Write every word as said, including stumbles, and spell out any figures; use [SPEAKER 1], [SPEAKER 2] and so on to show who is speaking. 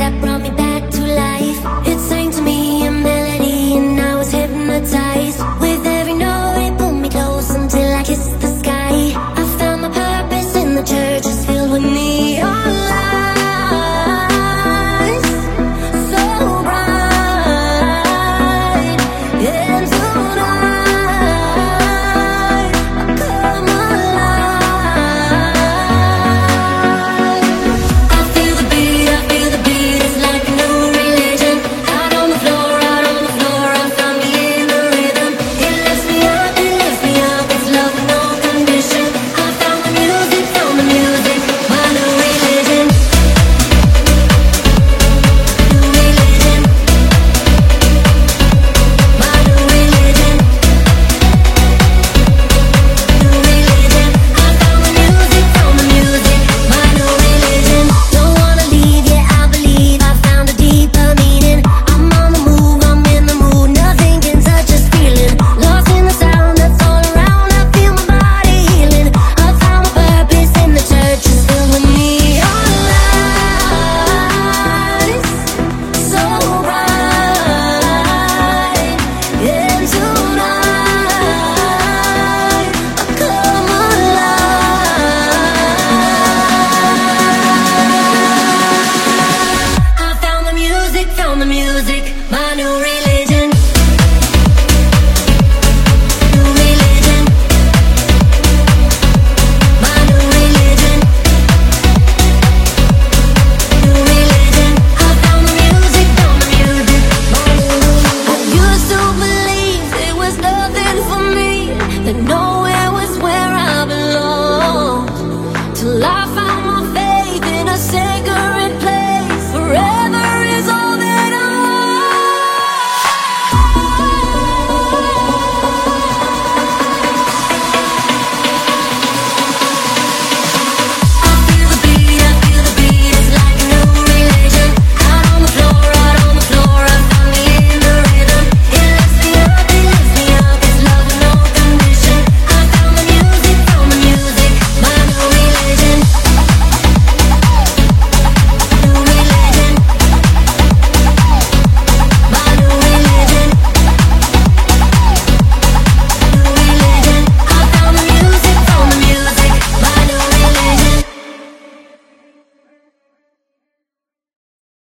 [SPEAKER 1] that brought me back to life. It sang to me a melody and I was hypnotized. With every note it pulled me close until I kissed the sky. I found my purpose in the churches filled with neon lights, so bright. And tonight I come alive. I feel the beat, I feel the beat. It's like a new religion. Out on the floor, out on the floor, I found me in the rhythm. It lifts me up, it lifts me up. It's love with no condition. I found the music, found the music. My new religion. New religion. My new religion. New religion. I found the music, found the music. My new religion. Don't wanna leave, yeah, I believe I found a deeper meaning. I'm on the move, I'm in the mood. Nothing can touch this feeling. Lost in the sound that's all around. I feel my body healing. I found my purpose in the church. It's filled with neon lights, so bright. And tonight I come alive. I found the music, found the music. My new religion. New religion. My new religion. New religion. I found the music, found the music. My new religion. I used to believe there was nothing for me, that no